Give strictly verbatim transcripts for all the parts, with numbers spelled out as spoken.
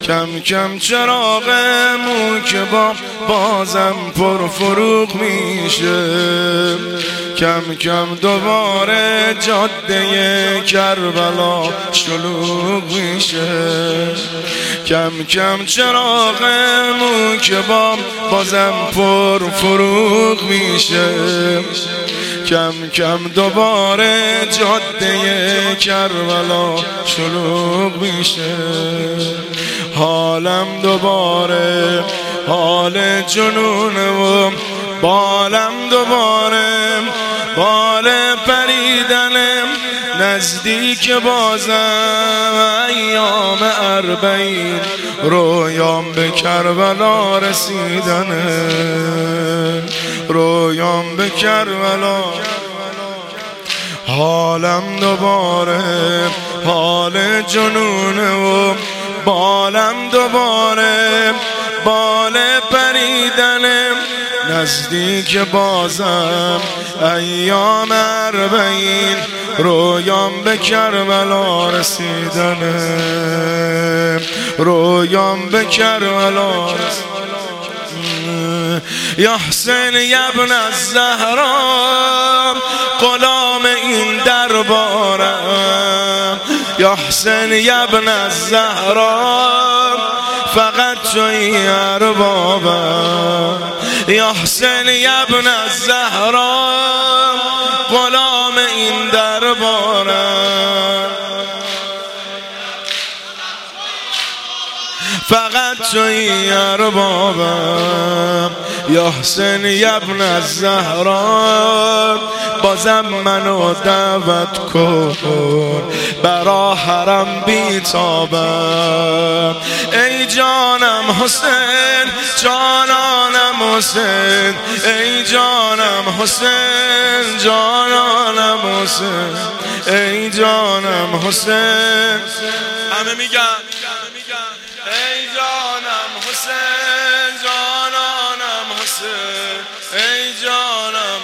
کم کم چراغمون که با بازم پر فروغ میشه، کم کم دوباره جاده کربلا شلوغ میشه، کم کم چراغمون که با بازم پر فروغ میشه، کم کم دوباره جاده کربلا شلوغ میشه. حالم دوباره حال جنونه و بالم دوباره بال پریدنم، نزدیک بازم ایام اربعین، رویام به کربلا رسیدنه، رویام به کربلا. حالم دوباره حال جنونه و بالم دوباره بال پریدنم، نزدیک بازم ایام اربعین، رویام به کربلا رسیدنه، رویام به کربلا رسیدنه. یا حسین یا ابن الزهرا، غلام این دربارم، یا حسین یا ابن الزهرا، فقط توی اربابم، یا حسین یا ابن الزهرا، غلام این دربارم، فقط توی اربابم، یا حسین یا ابن الزهرا، بازم منو دعوت کن برا حرم بیتابم. ای جانم حسین جانانم حسین، ای جانم حسین جانانم حسین، ای جانم حسین. همه میگن ای جانم حسین جانانم حسین، ای جانم.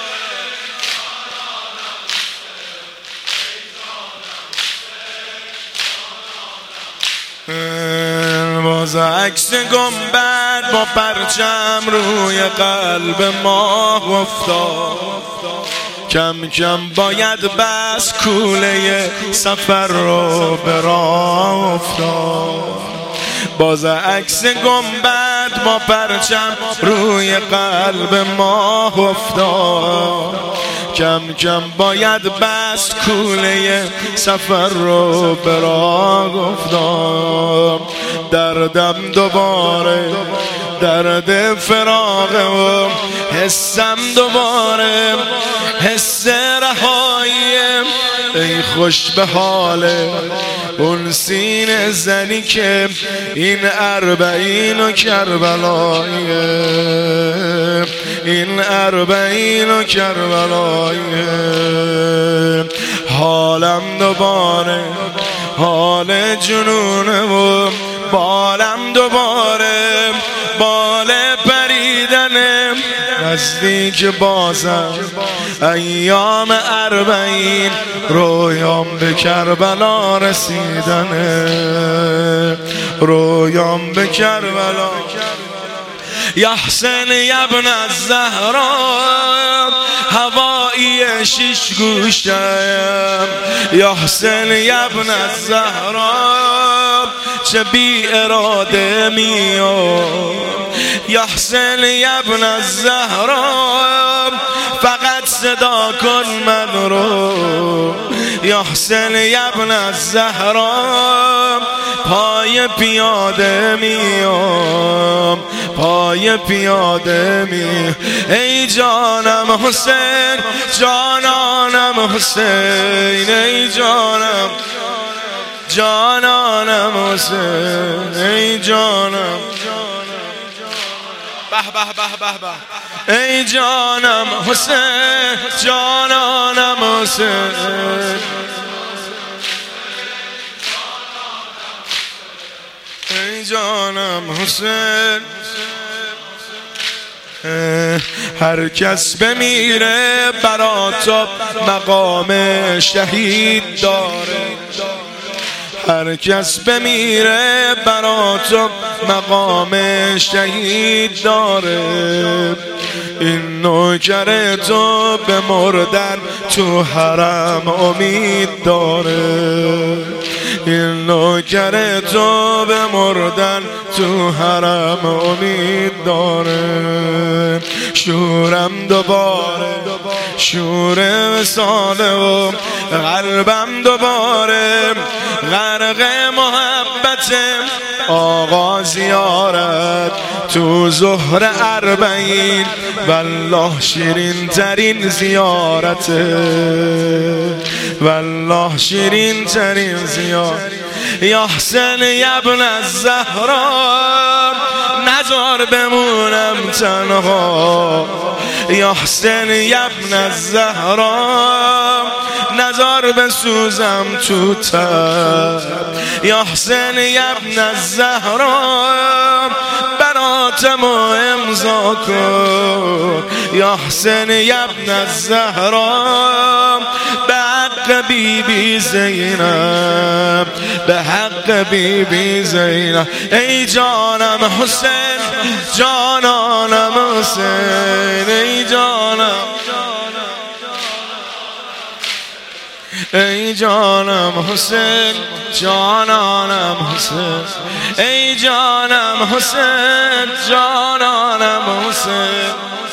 باز عکس گنبد با پرچم روی قلب ماه افتاد، کم کم باید بس کوله سفر رو به راه افتاد. باز عکس گنبد با پرچم روی قلب ماه افتاد، کم کم باید بس کوله سفر رو به راه افتاد. دردم دوباره درد فراقه و حسم دوباره حس رهاییم. ای خوش به حال اون سینه زنی که این اربعین و کربلاییه، این اربعین و کربلاییه. حالم دوباره حال جنونه و بالم دوباره بال پریدنه، نزدیک بازم ایام اربعین، رویام به کربلا رسیدنه، رویام به کربلا. یا حسین یا ابن الزهرا، هوایی شیش گوشم، یا حسین یا ابن الزهرا، چه بی اراده میام. یا حسین یا ابن الزهرا، فقط صدا کن من رو. یا حسین یا ابن الزهرا، پای پیاده میام، پای پیاده می. ای جانم حسین جانانم حسین، ای جانم جانانم حسین، ای جانم به به به به به. ای جانم حسین جانانم حسین، ای جانم حسین. هر کس بمیره برا تو مقام شهید داره، هر کس بمیره برا تو مقام شهید داره. این نوکر تو به مردن تو حرم امید داره. این نوکر تو به مردن تو حرم امید داره. شورم دوباره شور وصاله و قلبم دوباره غرق محبت آقا زیارت تو ظهر اربعین والله شیرین ترین زیارته. والله شیرین ترین زیارت. یا حسین ابن الزهرا نزار بمونم تنها. یا حسین ابن الزهرا نزار بسوزم تو تب. یا حسین ابن الزهرا براتم امضا کن. یا حسین ابن الزهرا به حق بی بی زینب، به حق بی بی زینب. ای جانم حسین، جانانم حسین، ای جانم، ای جانم حسین، جانانم حسین، ای جانم حسین، جانانم حسین.